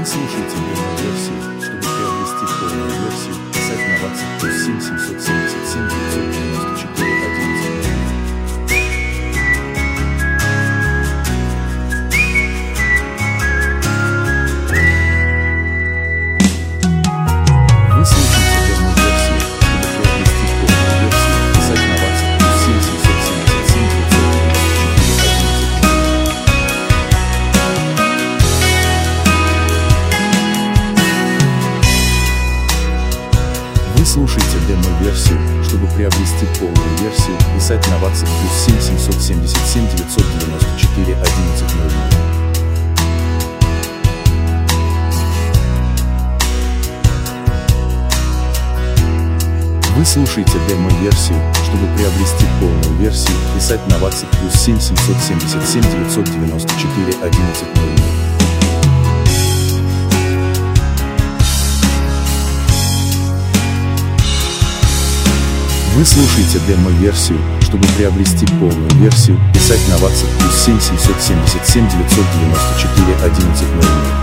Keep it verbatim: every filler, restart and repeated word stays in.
Вы слушаете демо-версию. Чтобы приобрести полную версию, писать на WhatsApp плюс семь семьсот семьдесят семь девятьсот девяносто четыре одиннадцать. Вы слушаете демо-версию. Чтобы приобрести полную версию, писать на WhatsApp плюс семь семьсот семьдесят семь девятьсот девяносто четыре одиннадцать. Вы слушаете демо-версию. Чтобы приобрести полную версию, писать на WhatsApp плюс семь семьсот семьдесят семь девятьсот девяносто четыре одиннадцать ноль ноль. Вы слушаете демо-версию. Чтобы приобрести полную версию, писать на WhatsApp плюс семь семьсот семьдесят семь девятьсот девяносто четыре одиннадцать ноль ноль. Вы слушаете демо-версию. Чтобы приобрести полную версию, писать на WhatsApp плюс семь семьсот семьдесят семь девятьсот девяносто четыре одиннадцать ноль ноль.